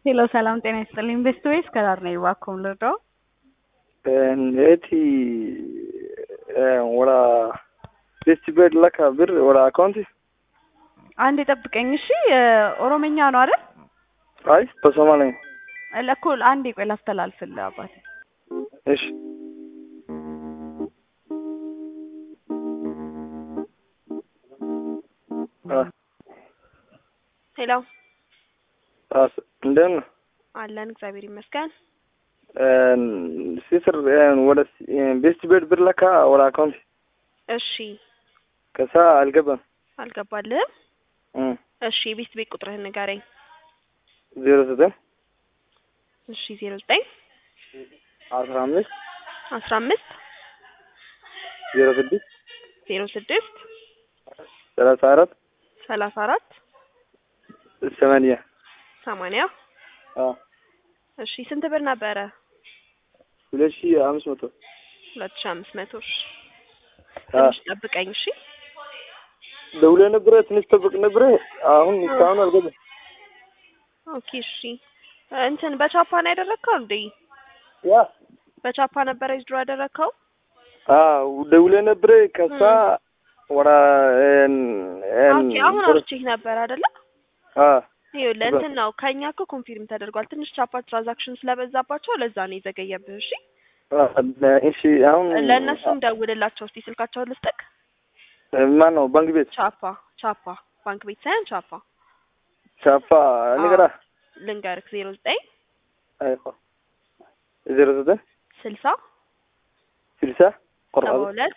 ሄሎ ሰላም ጤና ይስጥልኝ። ቤስት ዌይስ ከዳር ነው ይዋኩም ልዶ እህቲ ወላ ቤስት ቤድ ለካ ብር ወላ አካውንት አንድ ጠብቀኝ እሺ። ኦሮምኛ ነው አይደል? አይ በሶማሌ ለኮል አንድ ቆይ ላስተላልፍልህ አባቴ። እሺ ሄሎ እንደምን አለን እግዚአብሔር ይመስገን። ሲስር ወደ ቤስት ቤድ ብር ለካ ወላ አካውንት እሺ ከሳ አልገባም። አልገባልህም? እሺ ቤስት ቤት ቁጥርህን ንገረኝ። 09 እሺ 09 15 15 06 06 34 34 8 80 እሺ ስንት ብር ነበረ? 2500 2500 እሺ ትንሽ ጠብቀኝ እሺ። ደውለህ ነበር ትንሽ ጠብቅ ነበር። አሁን እስካሁን አልገባም። ኦኬ እሺ እንትን በቻፓ ነው ያደረከው እንዴ? ያ በቻፓ ነበር ይዝድሮ ያደረከው? ደውለህ ነበር ከሳ ወራ ኦኬ አሁን አውርቼህ ነበር አይደለ? ይኸውልህ እንትን ነው ከኛ እኮ ኮንፊርም ተደርጓል። ትንሽ ቻፓ ትራንዛክሽን ስለበዛባቸው ለዛ ነው የዘገየብህ። እሺ እሺ አሁን ለእነሱም ደውልላቸው እስቲ ስልካቸውን ልስጥክ። ማን ነው? ባንክ ቤት ቻፓ ባንክ ቤት ሳይሆን ቻፓ ንገራ ልንገርክ 09 አይቆ 09 60 60 42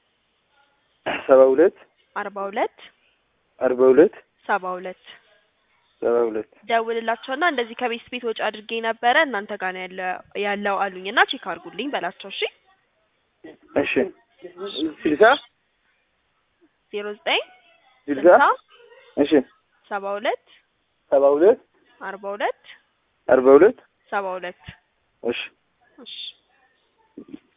72 42 42 72 72 ደውልላቸውና እንደዚህ ከቤት ቤት ወጪ አድርጌ ነበረ እናንተ ጋር ነው ያለው አሉኝና ቼክ አድርጉልኝ በላቸው። እሺ እሺ 60 09 60 እሺ 72 42 42 42 72 እሺ እሺ